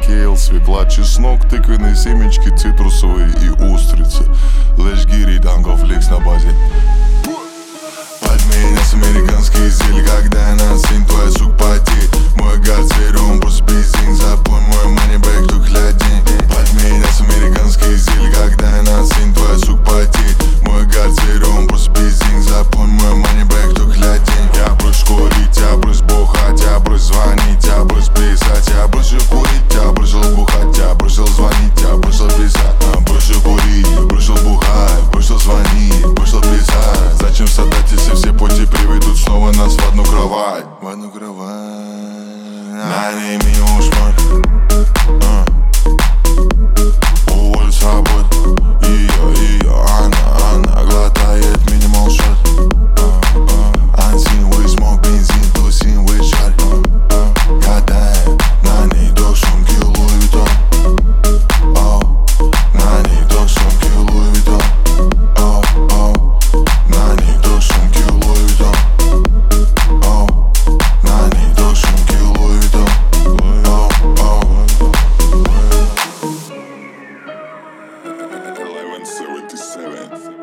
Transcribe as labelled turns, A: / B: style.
A: кейл, свекла, чеснок, тыквенные семечки, цитрусовые и устрицы. Лэшгири, данго-флекс на базе. Подменясь американские зелья, когда я на сцене, твоя сук потеет. Мой гарцерум, просто бензин, запой мой манибэк, тут глядень. Подменясь американские зелья, когда я на сцене, твоя сук потеет. Мой гарцерум, просто бензин, запой мой манибэк, тут глядень. Я брось курить, я брось бухать, я брось звонить, я брось писать. Я бросил курить, я бросил бухать, я бросил звонить, я бросил писать. Бросил курить, бросил бухать, бросил звонить, бросил писать. Зачем страдать, если все пути приведут снова нас в одну кровать? В одну кровать. На ней минимум шмот. Уволь с работы. Она глотает минимал шот. Ансин, вы смог бензин, тусин, вы шар. Катает на ней док сумки Луи Виттон. На ней док сумки Луи Виттон. На ней док сумки Луи Виттон. На ней док сумки Луи Виттон. 1177